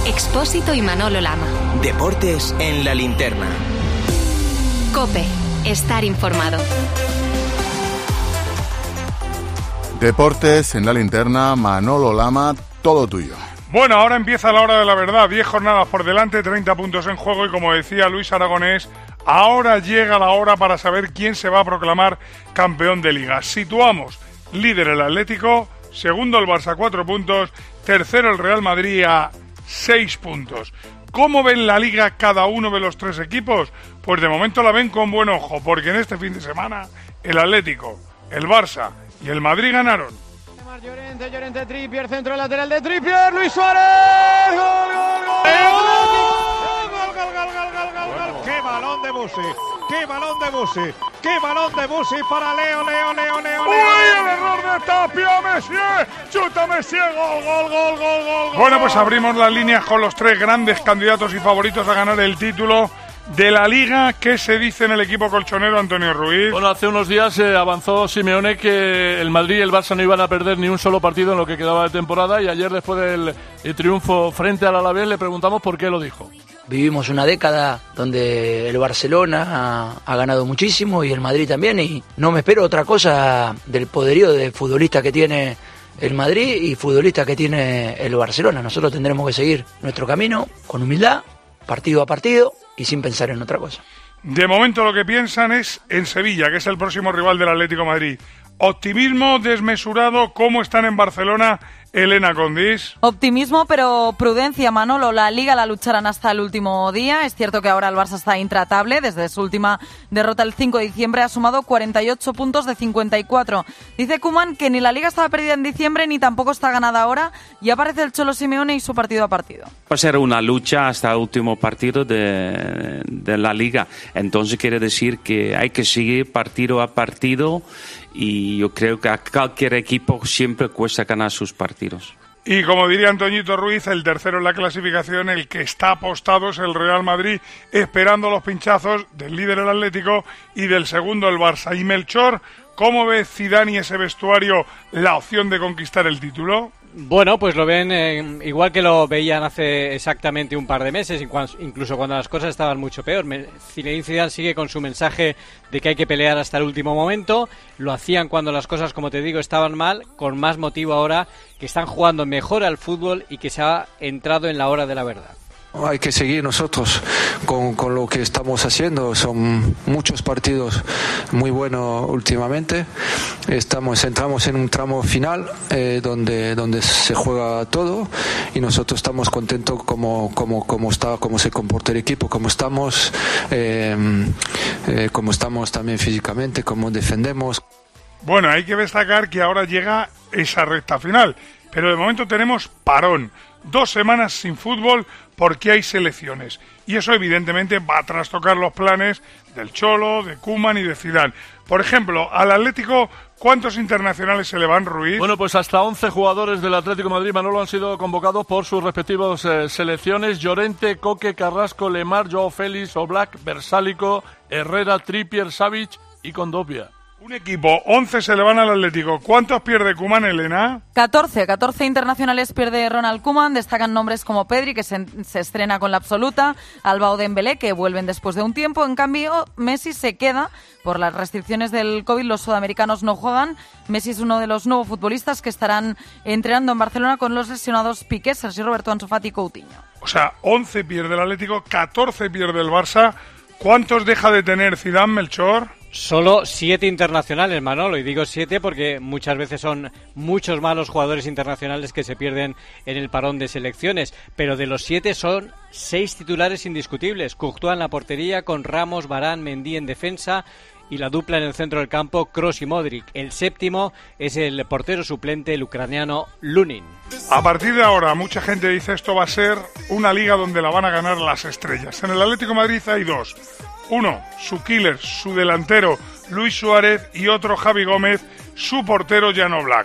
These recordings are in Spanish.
Expósito y Manolo Lama. Deportes en la linterna. COPE. Estar informado. Deportes en la linterna, Manolo Lama, todo tuyo. Bueno, ahora empieza la hora de la verdad. 10 jornadas por delante, 30 puntos en juego y como decía Luis Aragonés, ahora llega la hora para saber quién se va a proclamar campeón de Liga. Situamos líder el Atlético, segundo el Barça 4 puntos, tercero el Real Madrid a 6 puntos. ¿Cómo ven la Liga cada uno de los tres equipos? Pues de momento la ven con buen ojo, porque en este fin de semana el Atlético, el Barça y el Madrid ganaron. Llorente, Trippier, centro lateral de Trippier, Luis Suárez, gol. ¡Qué balón de Busi para Leo! ¡Uy, el error de Tapia, Messier! ¡Chuta Messier! ¡Gol! Bueno, pues abrimos las líneas con los tres grandes candidatos y favoritos a ganar el título de la Liga. ¿Qué se dice en el equipo colchonero, Antonio Ruiz? Bueno, hace unos días avanzó Simeone que el Madrid y el Barça no iban a perder ni un solo partido en lo que quedaba de temporada, y ayer, después del triunfo frente al Alavés, le preguntamos por qué lo dijo. Vivimos una década donde el Barcelona ha ganado muchísimo y el Madrid también, y no me espero otra cosa del poderío de futbolista que tiene el Madrid y futbolista que tiene el Barcelona. Nosotros tendremos que seguir nuestro camino con humildad, partido a partido y sin pensar en otra cosa. De momento lo que piensan es en Sevilla, que es el próximo rival del Atlético de Madrid. Optimismo desmesurado. ¿Cómo están en Barcelona, Elena Condis? Optimismo, pero prudencia, Manolo. La Liga la lucharán hasta el último día. Es cierto que ahora el Barça está intratable. Desde su última derrota el 5 de diciembre ha sumado 48 puntos de 54. Dice Koeman que ni la Liga estaba perdida en diciembre ni tampoco está ganada ahora. Y aparece el Cholo Simeone y su partido a partido. Va a ser una lucha hasta el último partido de la Liga. Entonces quiere decir que hay que seguir partido a partido. Y yo creo que a cualquier equipo siempre cuesta ganar sus partidos. Y como diría Antoñito Ruiz, el tercero en la clasificación, el que está apostado es el Real Madrid, esperando los pinchazos del líder el Atlético y del segundo el Barça. Y Melchor, ¿cómo ve Zidane y ese vestuario la opción de conquistar el título? Bueno, pues lo ven igual que lo veían hace exactamente un par de meses, incluso cuando las cosas estaban mucho peor. Zinedine Zidane sigue con su mensaje de que hay que pelear hasta el último momento. Lo hacían cuando las cosas, como te digo, estaban mal, con más motivo ahora que están jugando mejor al fútbol y que se ha entrado en la hora de la verdad. Hay que seguir nosotros con lo que estamos haciendo. Son muchos partidos muy buenos últimamente. Entramos en un tramo final donde se juega todo y nosotros estamos contentos como se comporta el equipo, como estamos también físicamente, cómo defendemos. Bueno, hay que destacar que ahora llega esa recta final, pero de momento tenemos parón. 2 semanas sin fútbol porque hay selecciones. Y eso evidentemente va a trastocar los planes del Cholo, de Koeman y de Zidane. Por ejemplo, al Atlético, ¿cuántos internacionales se le van, Ruiz? Bueno, pues hasta 11 jugadores del Atlético de Madrid, Manolo, han sido convocados por sus respectivos selecciones. Llorente, Coque, Carrasco, Lemar, Joao Félix, Oblak, Versálico, Herrera, Trippier, Savic y Condovia. Un equipo, 11 se le van al Atlético. ¿Cuántos pierde Koeman, Elena? 14 internacionales pierde Ronald Koeman. Destacan nombres como Pedri, que se estrena con la absoluta, Alba o Dembélé, que vuelven después de un tiempo. En cambio, Messi se queda. Por las restricciones del COVID, los sudamericanos no juegan. Messi es uno de los nuevos futbolistas que estarán entrenando en Barcelona con los lesionados Piqué, Sergio Roberto, Ansu Fati y Coutinho. O sea, 11 pierde el Atlético, 14 pierde el Barça. ¿Cuántos deja de tener Zidane, Melchor? Solo 7 internacionales, Manolo, y digo 7 porque muchas veces son muchos más los jugadores internacionales que se pierden en el parón de selecciones, pero de los 7 son 6 titulares indiscutibles. Courtois en la portería, con Ramos, Varane, Mendy en defensa y la dupla en el centro del campo, Kroos y Modric. El séptimo es el portero suplente, el ucraniano Lunin. A partir de ahora, mucha gente dice esto va a ser una liga donde la van a ganar las estrellas. En el Atlético de Madrid hay 2. Uno, su killer, su delantero, Luis Suárez, y otro, Javi Gómez, su portero, Jan Oblak.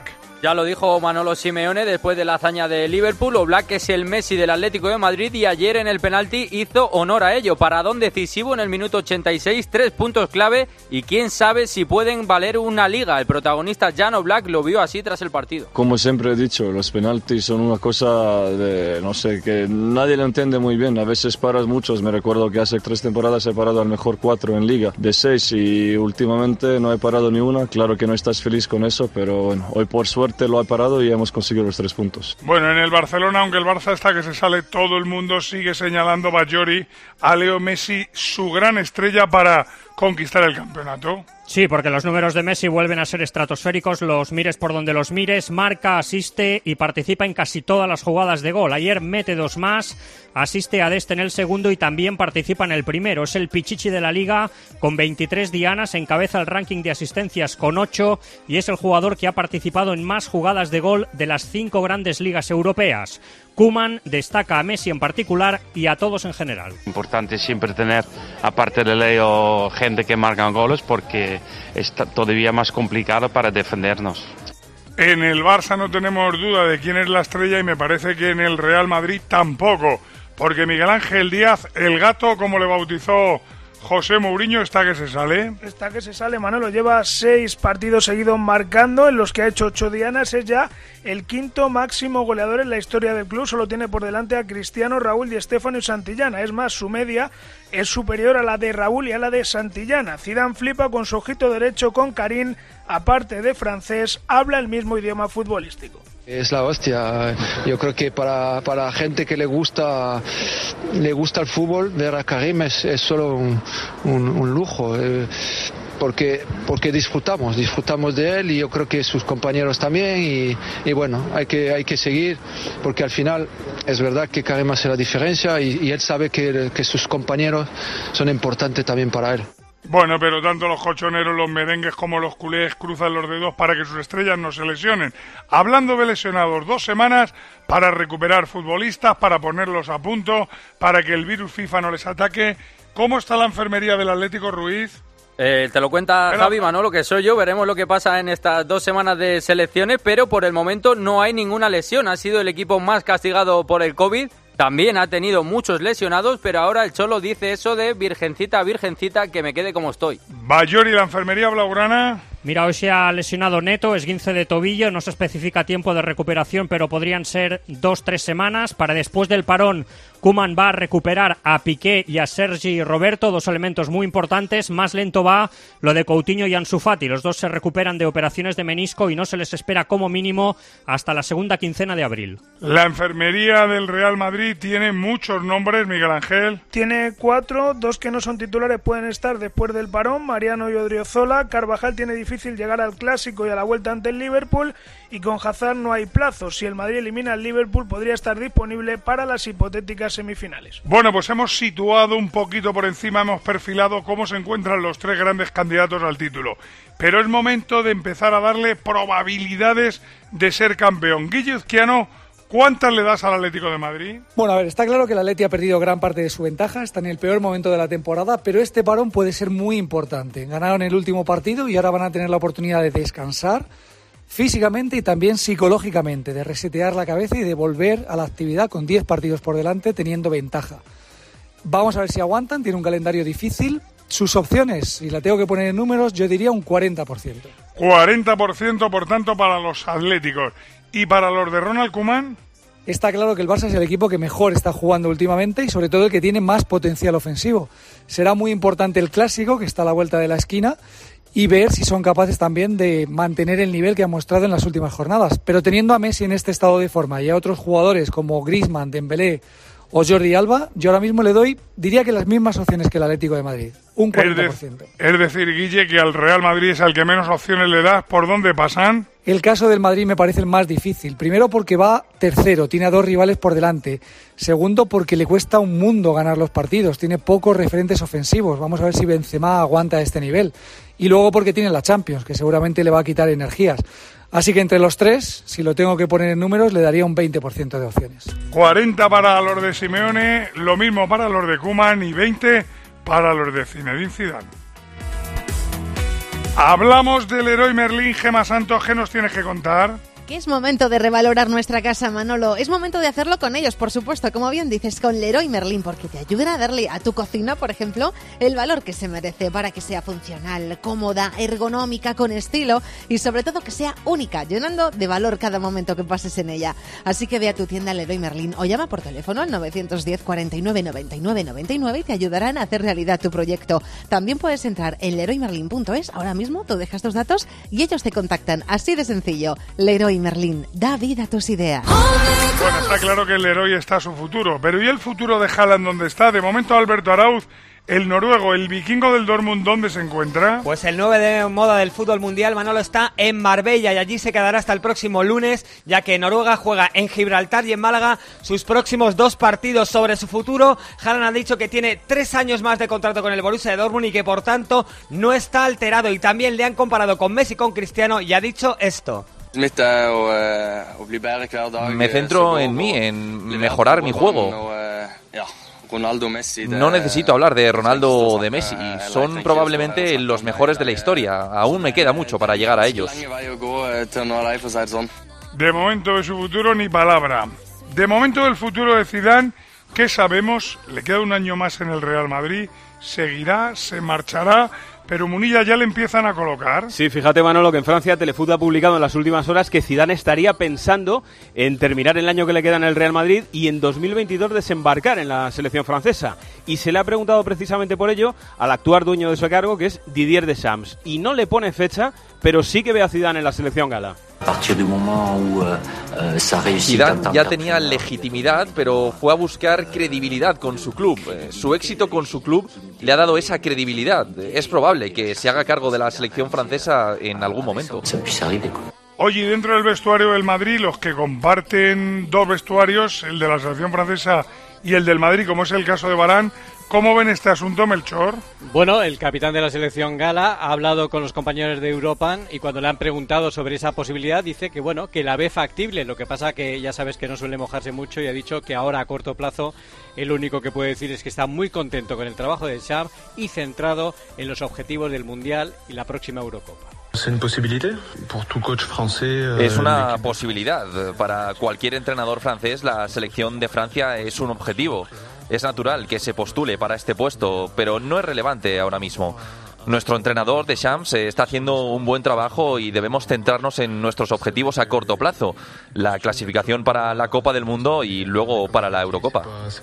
Ya lo dijo Manolo Simeone después de la hazaña de Liverpool. Oblak es el Messi del Atlético de Madrid y ayer en el penalti hizo honor a ello. Paradón decisivo en el minuto 86, 3 puntos clave y quién sabe si pueden valer una liga. El protagonista Jan Oblak lo vio así tras el partido. Como siempre he dicho, los penaltis son una cosa de, no sé, que nadie lo entiende muy bien. A veces paras muchos. Me recuerdo que hace 3 temporadas he parado al mejor 4 en liga de 6 y últimamente no he parado ni una. Claro que no estás feliz con eso, pero bueno, hoy por suerte lo ha parado y hemos conseguido los 3 puntos. Bueno, en el Barcelona, aunque el Barça está que se sale, todo el mundo sigue señalando Bajori a Leo Messi, su gran estrella para conquistar el campeonato. Sí, porque los números de Messi vuelven a ser estratosféricos, los mires por donde los mires, marca, asiste y participa en casi todas las jugadas de gol. Ayer mete 2 más, asiste a Dest en el segundo y también participa en el primero. Es el pichichi de la Liga con 23 dianas, encabeza el ranking de asistencias con 8 y es el jugador que ha participado en más jugadas de gol de las 5 grandes ligas europeas. Koeman destaca a Messi en particular y a todos en general. Importante siempre tener, aparte de Leo, gente que marca goles porque es todavía más complicado para defendernos. En el Barça no tenemos duda de quién es la estrella y me parece que en el Real Madrid tampoco, porque Miguel Ángel Díaz, el gato, como le bautizó José Mourinho, está que se sale. Está que se sale, Manolo. Lleva 6 partidos seguidos marcando, en los que ha hecho 8 dianas. Es ya el 5º máximo goleador en la historia del club. Solo tiene por delante a Cristiano, Raúl, Di Stéfano y Santillana. Es más, su media es superior a la de Raúl y a la de Santillana. Zidane flipa con su ojito derecho con Karim. Aparte de francés, habla el mismo idioma futbolístico. Es la hostia. Yo creo que para gente que le gusta el fútbol, ver a Karim es solo un lujo. Porque disfrutamos de él y yo creo que sus compañeros también y bueno, hay que seguir porque al final es verdad que Karim hace la diferencia y él sabe que sus compañeros son importantes también para él. Bueno, pero tanto los colchoneros, los merengues como los culés cruzan los dedos para que sus estrellas no se lesionen. Hablando de lesionados, 2 semanas para recuperar futbolistas, para ponerlos a punto, para que el virus FIFA no les ataque. ¿Cómo está la enfermería del Atlético, Ruiz? Te lo cuenta Javi, Manolo, que soy yo. Veremos lo que pasa en estas 2 semanas de selecciones, pero por el momento no hay ninguna lesión. Ha sido el equipo más castigado por el COVID. También ha tenido muchos lesionados, pero ahora el Cholo dice eso de virgencita, virgencita, que me quede como estoy. Bajori, la enfermería blaugrana. Mira, hoy se ha lesionado Neto, esguince de tobillo, no se especifica tiempo de recuperación, pero podrían ser 2-3 semanas. Para después del parón, Koeman va a recuperar a Piqué y a Sergi Roberto, 2 elementos muy importantes. Más lento va lo de Coutinho y Ansu Fati. Los 2 se recuperan de operaciones de menisco y no se les espera como mínimo hasta la segunda quincena de abril. La enfermería del Real Madrid tiene muchos nombres, Miguel Ángel. Tiene 4, 2 que no son titulares pueden estar después del parón, Mariano y Odriozola. Carvajal tiene difícil llegar al Clásico y a la vuelta ante el Liverpool, y con Hazard no hay plazos. Si el Madrid elimina al Liverpool, podría estar disponible para las hipotéticas semifinales. Bueno, pues hemos situado un poquito por encima, hemos perfilado cómo se encuentran los 3 grandes candidatos al título. Pero es momento de empezar a darle probabilidades de ser campeón. Guille Uzquiano, ¿cuántas le das al Atlético de Madrid? Bueno, a ver, está claro que el Atleti ha perdido gran parte de su ventaja, está en el peor momento de la temporada, pero este parón puede ser muy importante. Ganaron el último partido y ahora van a tener la oportunidad de descansar físicamente y también psicológicamente, de resetear la cabeza y de volver a la actividad con 10 partidos por delante teniendo ventaja. Vamos a ver si aguantan, tiene un calendario difícil. Sus opciones, si la tengo que poner en números, yo diría un 40%. 40%, por tanto, para los atléticos. ¿Y para los de Ronald Koeman? Está claro que el Barça es el equipo que mejor está jugando últimamente y sobre todo el que tiene más potencial ofensivo. Será muy importante el Clásico, que está a la vuelta de la esquina, y ver si son capaces también de mantener el nivel que han mostrado en las últimas jornadas. Pero teniendo a Messi en este estado de forma y a otros jugadores como Griezmann, Dembélé o Jordi Alba, yo ahora mismo le doy, diría que las mismas opciones que el Atlético de Madrid, un 40%. Es decir, Guille, que al Real Madrid es al que menos opciones le das. ¿Por dónde pasan? El caso del Madrid me parece el más difícil. Primero porque va tercero, tiene a 2 rivales por delante. Segundo porque le cuesta un mundo ganar los partidos, tiene pocos referentes ofensivos. Vamos a ver si Benzema aguanta este nivel. Y luego porque tiene la Champions, que seguramente le va a quitar energías. Así que entre los 3, si lo tengo que poner en números, le daría un 20% de opciones. 40 para los de Simeone, lo mismo para los de Koeman y 20 para los de Zinedine Zidane. Hablamos del héroe Merlín. Gemma Santos, ¿qué nos tienes que contar? Que es momento de revalorar nuestra casa, Manolo. Es momento de hacerlo con ellos, por supuesto, como bien dices, con Leroy Merlin, porque te ayudan a darle a tu cocina, por ejemplo, el valor que se merece para que sea funcional, cómoda, ergonómica, con estilo y sobre todo que sea única, llenando de valor cada momento que pases en ella. Así que ve a tu tienda Leroy Merlin o llama por teléfono al 910 49 99 99 y te ayudarán a hacer realidad tu proyecto. También puedes entrar en leroymerlin.es. Ahora mismo tú dejas tus datos y ellos te contactan. Así de sencillo. Leroy Merlin, da vida a tus ideas. Bueno, está claro que el Leroy está a su futuro, pero ¿y el futuro de Haaland dónde está? De momento Alberto Arauz, el noruego, el vikingo del Dortmund, ¿dónde se encuentra? Pues el 9 de moda del fútbol mundial, Manolo, está en Marbella y allí se quedará hasta el próximo lunes, ya que Noruega juega en Gibraltar y en Málaga sus próximos 2 partidos. Sobre su futuro, Haaland ha dicho que tiene 3 años más de contrato con el Borussia de Dortmund y que por tanto no está alterado, y también le han comparado con Messi, con Cristiano, y ha dicho esto. Me centro en mí, en mejorar mi juego. No necesito hablar de Ronaldo o de Messi, son probablemente los mejores de la historia. Aún me queda mucho para llegar a ellos. De momento de su futuro ni palabra. De momento del futuro de Zidane, ¿qué sabemos? Le queda un año más en el Real Madrid, seguirá, se marchará, pero Munilla ya le empiezan a colocar. Sí, fíjate, Manolo, que en Francia Telefoot ha publicado en las últimas horas que Zidane estaría pensando en terminar el año que le queda en el Real Madrid y en 2022 desembarcar en la selección francesa. Y se le ha preguntado precisamente por ello al actual dueño de su cargo, que es Didier Deschamps. Y no le pone fecha, pero sí que ve a Zidane en la selección gala. Zidane ya tenía legitimidad, pero fue a buscar credibilidad con su club. Su éxito con su club le ha dado esa credibilidad. Es probable que se haga cargo de la selección francesa en algún momento. Oye, dentro del vestuario del Madrid, los que comparten 2 vestuarios, el de la selección francesa y el del Madrid, como es el caso de Varane, ¿cómo ven este asunto, Melchor? Bueno, el capitán de la selección gala ha hablado con los compañeros de Europan y cuando le han preguntado sobre esa posibilidad dice que bueno, que la ve factible. Lo que pasa que ya sabes que no suele mojarse mucho y ha dicho que ahora a corto plazo el único que puede decir es que está muy contento con el trabajo de Deschamps y centrado en los objetivos del Mundial y la próxima Eurocopa. Es una posibilidad. Para cualquier entrenador francés, la selección de Francia es un objetivo. Es natural que se postule para este puesto, pero no es relevante ahora mismo. Nuestro entrenador Deschamps está haciendo un buen trabajo y debemos centrarnos en nuestros objetivos a corto plazo. La clasificación para la Copa del Mundo y luego para la Eurocopa.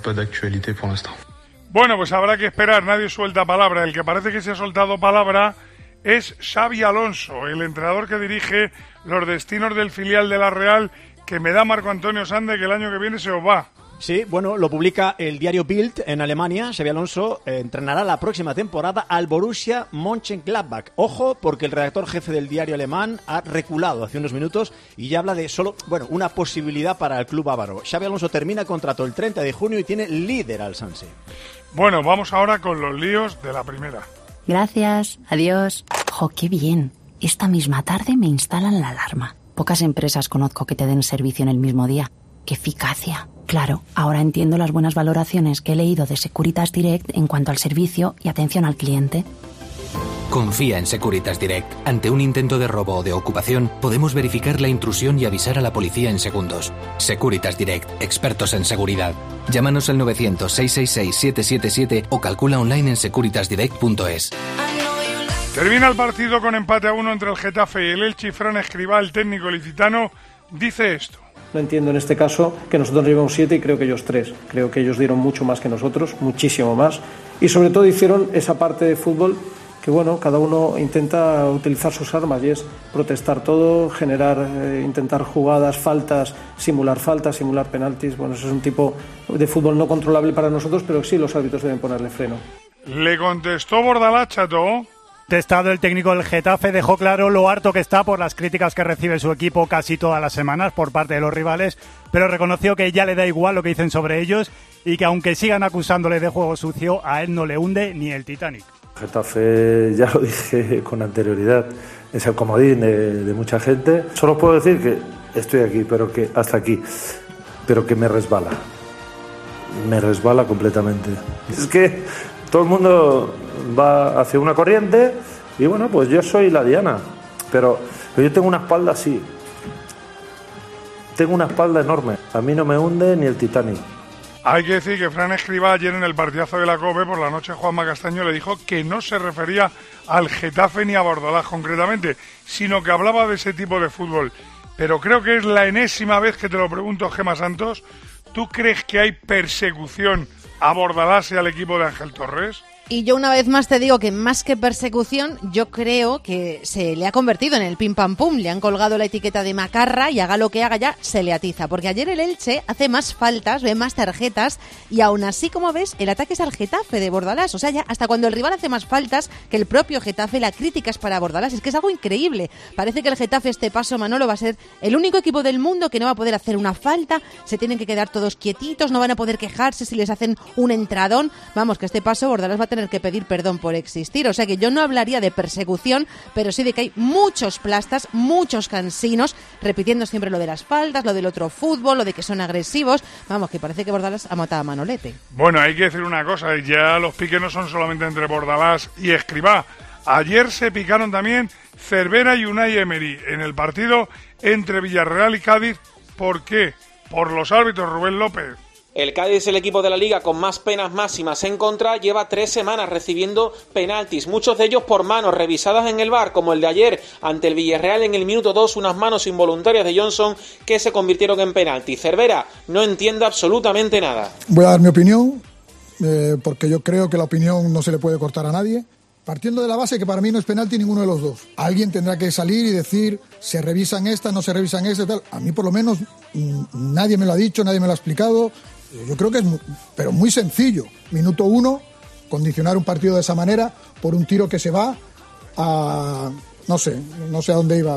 Bueno, pues habrá que esperar, nadie suelta palabra. El que parece que se ha soltado palabra es Xabi Alonso, el entrenador que dirige los destinos del filial de la Real, que me da Marco Antonio Sande que el año que viene se os va. Sí, bueno, lo publica el diario Bild en Alemania. Xabi Alonso entrenará la próxima temporada al Borussia Mönchengladbach. Ojo, porque el redactor jefe del diario alemán ha reculado hace unos minutos y ya habla de solo, una posibilidad para el club bávaro. Xabi Alonso termina contrato el 30 de junio y tiene líder al Sanse. Bueno, vamos ahora con los líos de la primera. Gracias, adiós. ¡Jo, qué bien! Esta misma tarde me instalan la alarma. Pocas empresas conozco que te den servicio en el mismo día. ¡Qué eficacia! Claro, ahora entiendo las buenas valoraciones que he leído de Securitas Direct en cuanto al servicio y atención al cliente. Confía en Securitas Direct. Ante un intento de robo o de ocupación, podemos verificar la intrusión y avisar a la policía en segundos. Securitas Direct, expertos en seguridad. Llámanos al 900-666-777 o calcula online en securitasdirect.es. Termina el partido con empate a 1 entre el Getafe y el Elche. Fran Escribá, el técnico ilicitano, dice esto. No entiendo en este caso que nosotros llevamos 7 y creo que ellos 3. Creo que ellos dieron mucho más que nosotros, muchísimo más. Y sobre todo hicieron esa parte de fútbol que, cada uno intenta utilizar sus armas y es protestar todo, generar, intentar jugadas, faltas, simular penaltis. Bueno, eso es un tipo de fútbol no controlable para nosotros, pero sí los árbitros deben ponerle freno. Le contestó Bordalás, Chato. Testado, el técnico del Getafe dejó claro lo harto que está por las críticas que recibe su equipo casi todas las semanas por parte de los rivales, pero reconoció que ya le da igual lo que dicen sobre ellos y que aunque sigan acusándole de juego sucio, a él no le hunde ni el Titanic. Getafe, ya lo dije con anterioridad, es el comodín de mucha gente. Solo puedo decir que estoy aquí, pero que hasta aquí, pero que me resbala completamente. Es que todo el mundo va hacia una corriente y pues yo soy la diana, pero yo tengo una espalda así Tengo una espalda enorme, a mí no me hunde ni el Titanic. Hay que decir que Fran Escribá ayer en el partidazo de la COPE por la noche Juanma Castaño le dijo que no se refería al Getafe ni a Bordalás concretamente, sino que hablaba de ese tipo de fútbol. Pero creo que es la enésima vez que te lo pregunto, Gemma Santos. ¿Tú crees que hay persecución a Bordalás y al equipo de Ángel Torres? Y yo una vez más te digo que más que persecución, yo creo que se le ha convertido en el pim pam pum. Le han colgado la etiqueta de macarra y haga lo que haga ya se le atiza. Porque ayer el Elche hace más faltas, ve más tarjetas y aún así, como ves, el ataque es al Getafe de Bordalás. O sea, ya hasta cuando el rival hace más faltas que el propio Getafe, la crítica es para Bordalás. Es que es algo increíble. Parece que el Getafe este paso, Manolo, va a ser el único equipo del mundo que no va a poder hacer una falta. Se tienen que quedar todos quietitos, no van a poder quejarse si les hacen un entradón. Vamos, que este paso Bordalás va a tener que pedir perdón por existir. O sea que yo no hablaría de persecución, pero sí de que hay muchos plastas, muchos cansinos, repitiendo siempre lo de las faltas, lo del otro fútbol, lo de que son agresivos. Vamos, que parece que Bordalás ha matado a Manolete. Bueno, hay que decir una cosa, ya los piques no son solamente entre Bordalás y Escribá. Ayer se picaron también Cervera y Unai Emery en el partido entre Villarreal y Cádiz. ¿Por qué? Por los árbitros, Rubén López. El Cádiz, el equipo de la Liga con más penas máximas en contra, lleva 3 semanas recibiendo penaltis, muchos de ellos por manos revisadas en el VAR, como el de ayer ante el Villarreal en el minuto 2, unas manos involuntarias de Johnson que se convirtieron en penalti. Cervera no entiende absolutamente nada. Voy a dar mi opinión, porque yo creo que la opinión no se le puede cortar a nadie. Partiendo de la base que para mí no es penalti ninguno de los dos. Alguien tendrá que salir y decir, se revisan esta, no se revisan esta, tal. A mí por lo menos nadie me lo ha dicho, nadie me lo ha explicado. Yo creo que es pero muy sencillo. Minuto 1, condicionar un partido de esa manera por un tiro que se va a... No sé a dónde iba,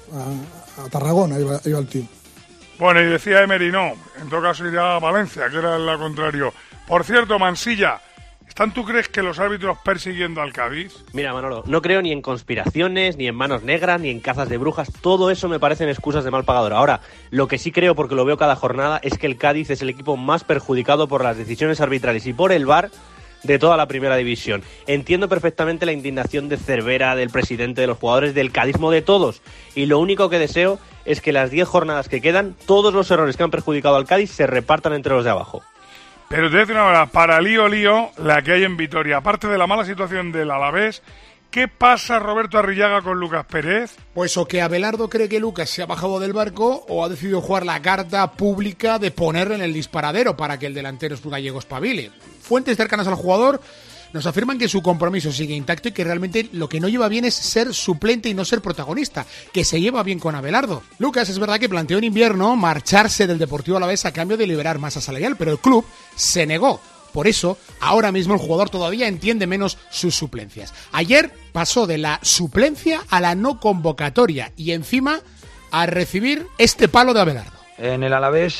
a Tarragona iba el tiro. Bueno, y decía Emery, no, en todo caso iría a Valencia, que era lo contrario. Por cierto, Mansilla, ¿están tú crees que los árbitros persiguiendo al Cádiz? Mira, Manolo, no creo ni en conspiraciones, ni en manos negras, ni en cazas de brujas. Todo eso me parecen excusas de mal pagador. Ahora, lo que sí creo, porque lo veo cada jornada, es que el Cádiz es el equipo más perjudicado por las decisiones arbitrales y por el VAR de toda la primera división. Entiendo perfectamente la indignación de Cervera, del presidente, de los jugadores, del cadismo, de todos. Y lo único que deseo es que las 10 jornadas que quedan, todos los errores que han perjudicado al Cádiz se repartan entre los de abajo. Pero te voy a decir una verdad, para lío, la que hay en Vitoria. Aparte de la mala situación del Alavés, ¿qué pasa, Roberto Arrillaga, con Lucas Pérez? Pues o que Abelardo cree que Lucas se ha bajado del barco o ha decidido jugar la carta pública de ponerle en el disparadero para que el delantero gallego espabile. Fuentes cercanas al jugador nos afirman que su compromiso sigue intacto y que realmente lo que no lleva bien es ser suplente y no ser protagonista, que se lleva bien con Abelardo. Lucas es verdad que planteó en invierno marcharse del Deportivo Alavés a cambio de liberar masa salarial, pero el club se negó. Por eso, ahora mismo el jugador todavía entiende menos sus suplencias. Ayer pasó de la suplencia a la no convocatoria y encima a recibir este palo de Abelardo. En el Alavés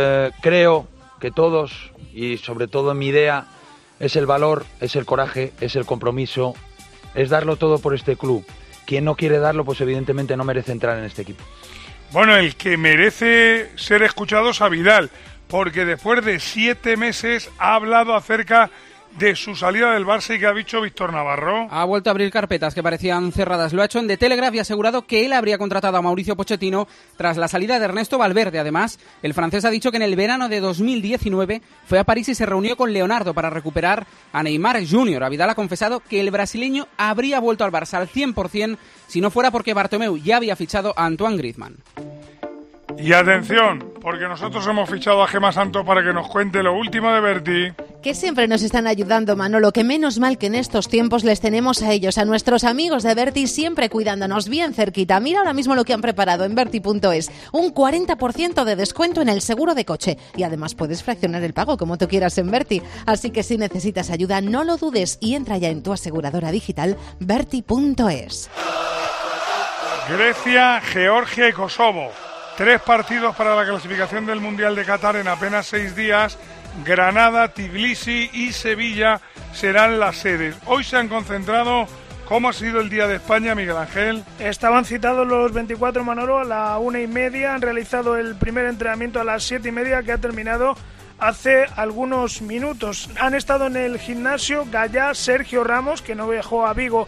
creo que todos, y sobre todo en mi idea, es el valor, es el coraje, es el compromiso, es darlo todo por este club. Quien no quiere darlo, pues evidentemente no merece entrar en este equipo. Bueno, el que merece ser escuchado es a Vidal, porque después de 7 meses ha hablado acerca de su salida del Barça y que ha dicho Víctor Navarro. Ha vuelto a abrir carpetas que parecían cerradas. Lo ha hecho en The Telegraph y ha asegurado que él habría contratado a Mauricio Pochettino tras la salida de Ernesto Valverde. Además, el francés ha dicho que en el verano de 2019 fue a París y se reunió con Leonardo para recuperar a Neymar Jr. Vidal ha confesado que el brasileño habría vuelto al Barça al 100% si no fuera porque Bartomeu ya había fichado a Antoine Griezmann. Y atención, porque nosotros hemos fichado a Gemma Santos para que nos cuente lo último de Berti. Que siempre nos están ayudando, Manolo, que menos mal que en estos tiempos les tenemos a ellos, a nuestros amigos de Berti, siempre cuidándonos bien cerquita. Mira ahora mismo lo que han preparado en Berti.es, un 40% de descuento en el seguro de coche. Y además puedes fraccionar el pago como tú quieras en Berti. Así que si necesitas ayuda, no lo dudes y entra ya en tu aseguradora digital Berti.es. Grecia, Georgia y Kosovo. 3 partidos para la clasificación del Mundial de Qatar en apenas 6 días. Granada, Tbilisi y Sevilla serán las sedes. Hoy se han concentrado. ¿Cómo ha sido el día de España, Miguel Ángel? Estaban citados los 24, Manolo, a la 1:30. Han realizado el primer entrenamiento a las 7:30, que ha terminado hace algunos minutos. Han estado en el gimnasio Gallá, Sergio Ramos, que no viajó a Vigo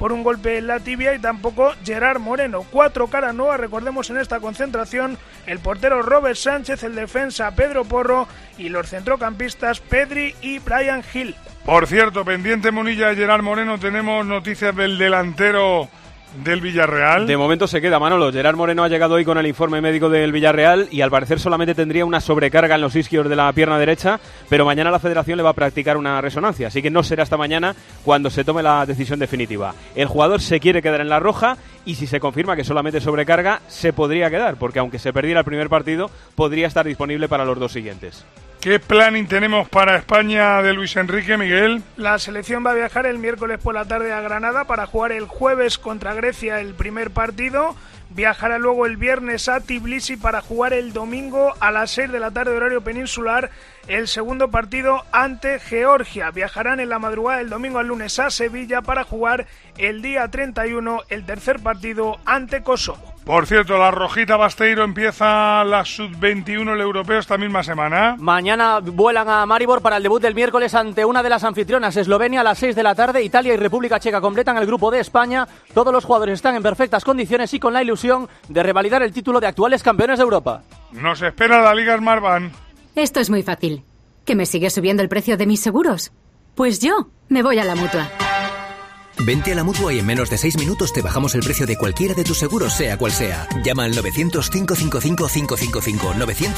por un golpe en la tibia, y tampoco Gerard Moreno. 4 caras nuevas, recordemos, en esta concentración: el portero Robert Sánchez, el defensa Pedro Porro y los centrocampistas Pedri y Bryan Gil. Por cierto, pendiente Munilla de Gerard Moreno, tenemos noticias del delantero del Villarreal. De momento se queda, Manolo. Gerard Moreno ha llegado hoy con el informe médico del Villarreal y al parecer solamente tendría una sobrecarga en los isquios de la pierna derecha, pero mañana la Federación le va a practicar una resonancia, así que no será hasta mañana cuando se tome la decisión definitiva. El jugador se quiere quedar en la roja y si se confirma que solamente sobrecarga, se podría quedar, porque aunque se perdiera el primer partido, podría estar disponible para los 2 siguientes. ¿Qué planning tenemos para España de Luis Enrique, Miguel? La selección va a viajar el miércoles por la tarde a Granada para jugar el jueves contra Grecia el primer partido. Viajará luego el viernes a Tbilisi para jugar el domingo a las 6 de la tarde horario peninsular el segundo partido ante Georgia. Viajarán en la madrugada del domingo al lunes a Sevilla para jugar el día 31 el tercer partido ante Kosovo. Por cierto, la Rojita Basteiro empieza la Sub-21 el europeo esta misma semana. Mañana vuelan a Maribor para el debut del miércoles ante una de las anfitrionas, Eslovenia, a las 6 de la tarde. Italia y República Checa completan el grupo de España. Todos los jugadores están en perfectas condiciones y con la ilusión de revalidar el título de actuales campeones de Europa. Nos espera la Liga Smartbank. Esto es muy fácil. ¿Que me sigue subiendo el precio de mis seguros? Pues yo me voy a la Mutua. Vente a la Mutua y en menos de 6 minutos te bajamos el precio de cualquiera de tus seguros, sea cual sea. Llama al 900-555-555.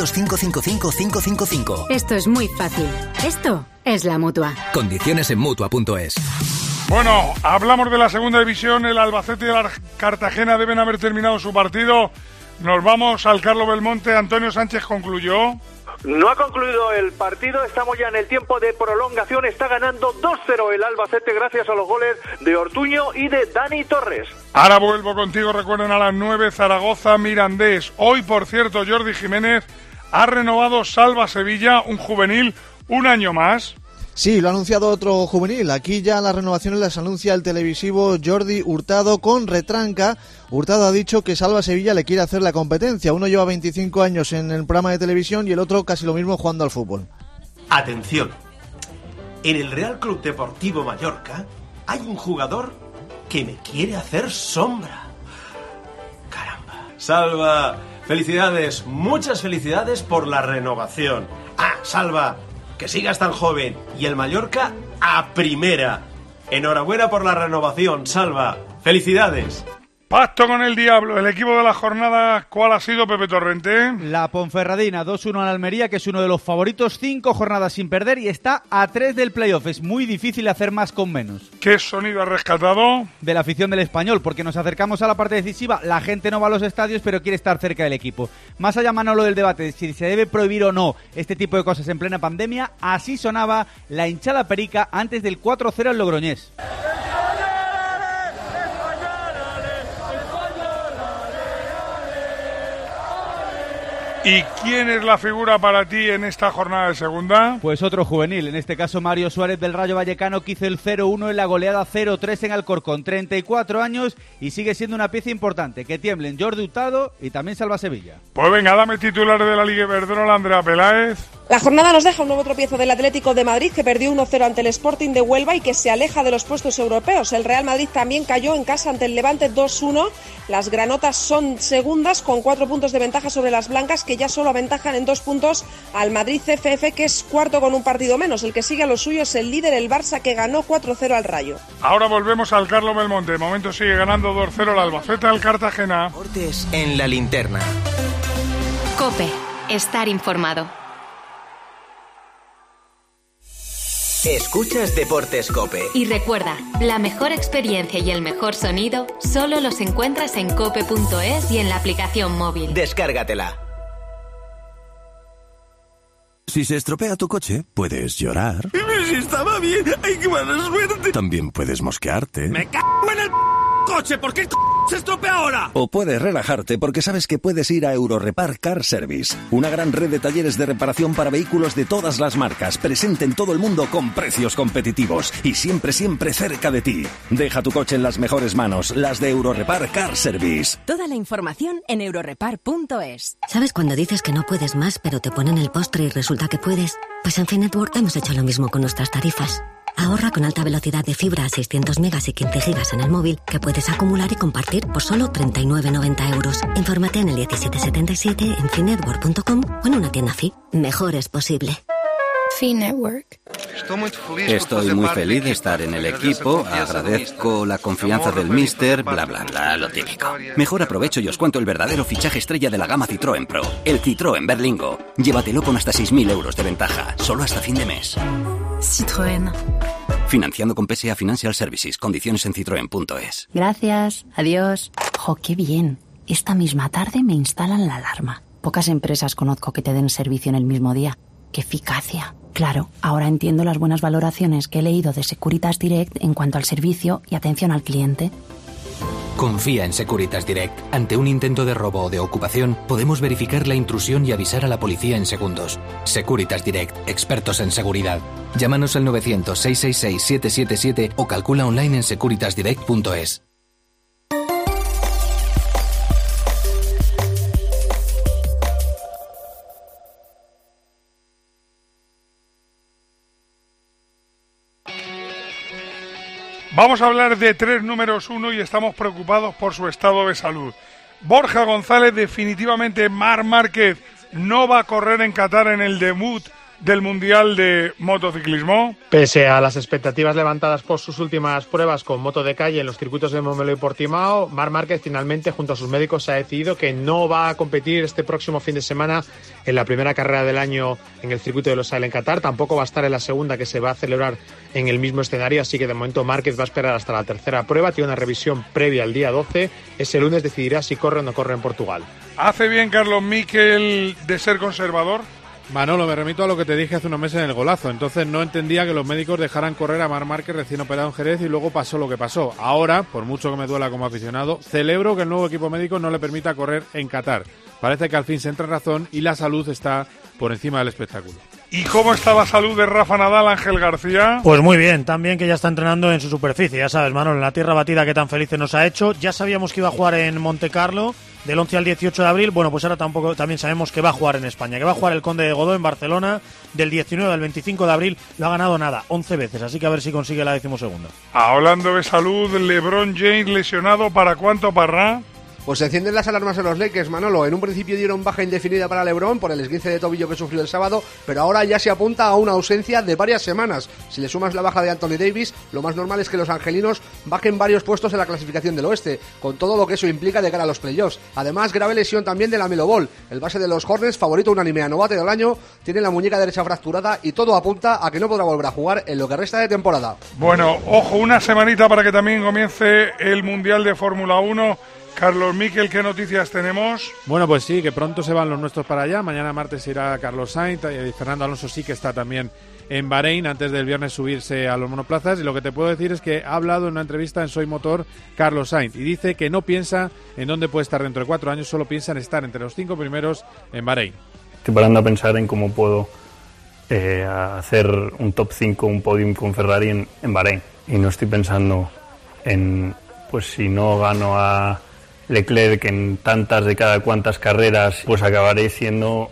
900-555-555. Esto es muy fácil. Esto es la Mutua. Condiciones en Mutua.es. Bueno, hablamos de la segunda división. El Albacete y la Cartagena deben haber terminado su partido. Nos vamos al Carlos Belmonte. Antonio Sánchez concluyó. No ha concluido el partido, estamos ya en el tiempo de prolongación, está ganando 2-0 el Albacete gracias a los goles de Ortuño y de Dani Torres. Ahora vuelvo contigo, recuerden, a las 9, Zaragoza Mirandés. Hoy, por cierto, Jordi Jiménez ha renovado Salva Sevilla, un juvenil, un año más. Sí, lo ha anunciado otro juvenil. Aquí ya las renovaciones las anuncia el televisivo Jordi Hurtado con retranca. Hurtado ha dicho que Salva Sevilla le quiere hacer la competencia. Uno lleva 25 años en el programa de televisión y el otro casi lo mismo jugando al fútbol. Atención. En el Real Club Deportivo Mallorca hay un jugador que me quiere hacer sombra. Caramba. Salva, felicidades, muchas felicidades por la renovación. Salva, que sigas tan joven. Y el Mallorca a primera. Enhorabuena por la renovación, Salva. ¡Felicidades! Pacto con el diablo. El equipo de la jornada, ¿cuál ha sido, Pepe Torrente? La Ponferradina, 2-1 al Almería, que es uno de los favoritos, 5 jornadas sin perder y está a 3 del playoff. Es muy difícil hacer más con menos. ¿Qué sonido ha rescatado? De la afición del Español, porque nos acercamos a la parte decisiva. La gente no va a los estadios, pero quiere estar cerca del equipo. Más allá, Manolo, del debate de si se debe prohibir o no este tipo de cosas en plena pandemia, así sonaba la hinchada perica antes del 4-0 en Logroñés. ¿Y quién es la figura para ti en esta jornada de segunda? Pues otro juvenil, en este caso Mario Suárez del Rayo Vallecano, que hizo el 0-1 en la goleada 0-3 en Alcorcón, 34 años y sigue siendo una pieza importante. Que tiemblen Jordi Hurtado y también Salva Sevilla. Pues venga, dame titulares de la Liga Iberdrola, Andrea Peláez. La jornada nos deja un nuevo tropiezo del Atlético de Madrid, que perdió 1-0 ante el Sporting de Huelva y que se aleja de los puestos europeos. El Real Madrid también cayó en casa ante el Levante 2-1. Las granotas son segundas con 4 puntos de ventaja sobre las blancas, que ya solo aventajan en 2 puntos al Madrid CFF, que es cuarto con un partido menos. El que sigue a lo suyo es el líder, el Barça, que ganó 4-0 al Rayo. Ahora volvemos al Carlos Belmonte. De momento sigue ganando 2-0 el Albacete al Cartagena. Deportes en la linterna. COPE. Estar informado. Escuchas Deportes COPE. Y recuerda, la mejor experiencia y el mejor sonido solo los encuentras en cope.es y en la aplicación móvil. Descárgatela. Si se estropea tu coche, puedes llorar. Si estaba bien, ¡ay, qué mala suerte! También puedes mosquearte. ¡Me cago en el coche! ¿Por qué se estropea ahora? O puedes relajarte porque sabes que puedes ir a Eurorepar Car Service, una gran red de talleres de reparación para vehículos de todas las marcas, presente en todo el mundo con precios competitivos y siempre, siempre cerca de ti. Deja tu coche en las mejores manos, las de Eurorepar Car Service. Toda la información en eurorepar.es. ¿Sabes cuando dices que no puedes más, pero te ponen el postre y resulta que puedes? Pues en Finetwork hemos hecho lo mismo con nuestras tarifas. Ahorra con alta velocidad de fibra a 600 megas y 15 gigas en el móvil que puedes acumular y compartir por solo 39,90 euros. Infórmate en el 1777, en finetwork.com o en una tienda Fi. Mejor es posible. Network. Estoy muy feliz de estar en el equipo, agradezco la confianza del míster, bla bla bla, lo típico. Mejor aprovecho y os cuento el verdadero fichaje estrella de la gama Citroën Pro, el Citroën Berlingo. Llévatelo con hasta 6.000 euros de ventaja, solo hasta fin de mes. Citroën. Financiando con PSA Financial Services, condiciones en citroen.es. Gracias, adiós. Jo, qué bien. Esta misma tarde me instalan la alarma. Pocas empresas conozco que te den servicio en el mismo día. ¡Qué eficacia! Claro, ahora entiendo las buenas valoraciones que he leído de Securitas Direct en cuanto al servicio y atención al cliente. Confía en Securitas Direct. Ante un intento de robo o de ocupación, podemos verificar la intrusión y avisar a la policía en segundos. Securitas Direct, expertos en seguridad. Llámanos al 900-666-777 o calcula online en securitasdirect.es. Vamos a hablar de 3 números 1 y estamos preocupados por su estado de salud. Borja González, definitivamente Marc Márquez no va a correr en Qatar en el debut del Mundial de Motociclismo. Pese a las expectativas levantadas por sus últimas pruebas con moto de calle en los circuitos de Montmeló y Portimao, Marc Márquez finalmente junto a sus médicos ha decidido que no va a competir este próximo fin de semana en la primera carrera del año en el circuito de Losail en Qatar. Tampoco va a estar en la segunda, que se va a celebrar en el mismo escenario, así que de momento Márquez va a esperar hasta la tercera prueba. Tiene una revisión previa el día 12. Ese lunes decidirá si corre o no corre en Portugal. ¿Hace bien Carlos Miquel de ser conservador? Manolo, me remito a lo que te dije hace unos meses en el golazo. Entonces no entendía que los médicos dejaran correr a Marc Márquez recién operado en Jerez y luego pasó lo que pasó. Ahora, por mucho que me duela como aficionado, celebro que el nuevo equipo médico no le permita correr en Qatar. Parece que al fin se entra en razón y la salud está por encima del espectáculo. ¿Y cómo está la salud de Rafa Nadal, Ángel García? Pues muy bien, también que ya está entrenando en su superficie, ya sabes, Manolo, en la tierra batida que tan felices nos ha hecho. Ya sabíamos que iba a jugar en Monte Carlo del 11 al 18 de abril, bueno, pues ahora también sabemos que va a jugar en España, que va a jugar el Conde de Godó en Barcelona del 19 al 25 de abril. Lo ha ganado 11 veces, así que a ver si consigue la 12ª. Hablando de salud, LeBron James lesionado, ¿para cuánto, Parra? Pues se encienden las alarmas en los Lakers, Manolo. En un principio dieron baja indefinida para LeBron por el esguince de tobillo que sufrió el sábado, pero ahora ya se apunta a una ausencia de varias semanas. Si le sumas la baja de Anthony Davis, lo más normal es que los angelinos bajen varios puestos en la clasificación del oeste, con todo lo que eso implica de cara a los playoffs. Además, grave lesión también de LaMelo Ball. El base de los Hornets, favorito unánime a novato del año, tiene la muñeca derecha fracturada y todo apunta a que no podrá volver a jugar en lo que resta de temporada. Bueno, ojo, una semanita para que también comience el Mundial de Fórmula 1. Carlos Miquel, ¿qué noticias tenemos? Bueno, pues sí, que pronto se van los nuestros para allá. Mañana martes irá Carlos Sainz y Fernando Alonso sí que está también en Bahrein antes del viernes subirse a los monoplazas. Y lo que te puedo decir es que ha hablado en una entrevista en Soy Motor Carlos Sainz y dice que no piensa en dónde puede estar dentro de 4 años, solo piensa en estar entre los 5 primeros en Bahrein. Estoy parando a pensar en cómo puedo hacer un top 5, un podium con Ferrari en Bahrein. Y no estoy pensando en, pues si no gano a Leclerc en tantas de cada cuantas carreras, pues acabaré siendo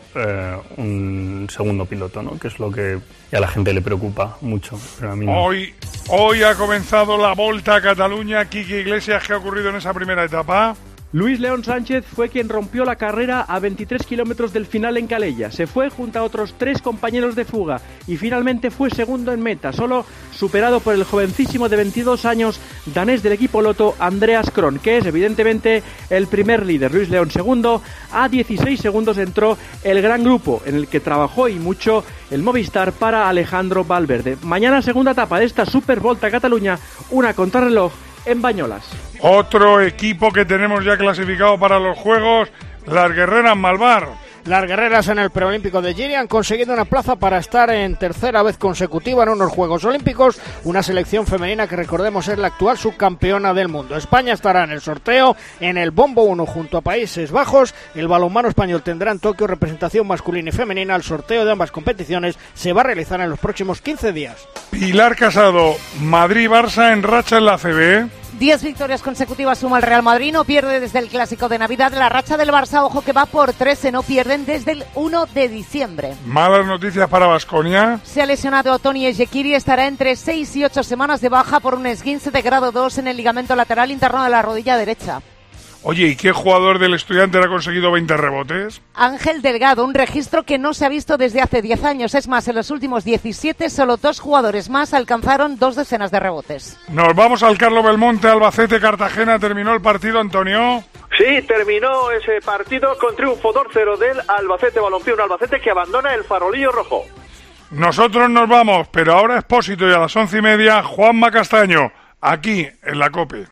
un segundo piloto, ¿no? Que es lo que a la gente le preocupa mucho, pero a mí no. Hoy ha comenzado la Volta a Cataluña. Quique Iglesias, ¿qué ha ocurrido en esa primera etapa? Luis León Sánchez fue quien rompió la carrera a 23 kilómetros del final en Calella. Se fue junto a otros 3 compañeros de fuga y finalmente fue segundo en meta, solo superado por el jovencísimo de 22 años danés del equipo Lotto, Andreas Kron, que es evidentemente el primer líder. Luis León segundo, a 16 segundos entró el gran grupo en el que trabajó y mucho el Movistar para Alejandro Valverde. Mañana segunda etapa de esta Super Volta a Cataluña, una contrarreloj en Bañolas. Otro equipo que tenemos ya clasificado para los Juegos, las Guerreras Malvar. Las guerreras en el preolímpico de Giri han conseguido una plaza para estar en tercera vez consecutiva en unos Juegos Olímpicos, una selección femenina que recordemos es la actual subcampeona del mundo. España estará en el sorteo en el Bombo 1 junto a Países Bajos. El balonmano español tendrá en Tokio representación masculina y femenina. El sorteo de ambas competiciones se va a realizar en los próximos 15 días. Pilar Casado, Madrid-Barça en racha en la ACB. 10 victorias consecutivas suma el Real Madrid, no pierde desde el Clásico de Navidad. La racha del Barça, ojo que va por 13, no pierden desde el 1 de diciembre. Malas noticias para Baskonia. Se ha lesionado Toni Ezequiel, estará entre 6 y 8 semanas de baja por un esguince de grado 2 en el ligamento lateral interno de la rodilla derecha. Oye, ¿y qué jugador del Estudiantes ha conseguido 20 rebotes? Ángel Delgado, un registro que no se ha visto desde hace 10 años. Es más, en los últimos 17, solo 2 jugadores más alcanzaron 2 docenas de rebotes. Nos vamos al Carlos Belmonte, Albacete-Cartagena. ¿Terminó el partido, Antonio? Sí, terminó ese partido con triunfo 2-0 del Albacete Balompié, un Albacete que abandona el farolillo rojo. Nosotros nos vamos, pero ahora Expósito y a las 11:30, Juanma Castaño, aquí en la COPE.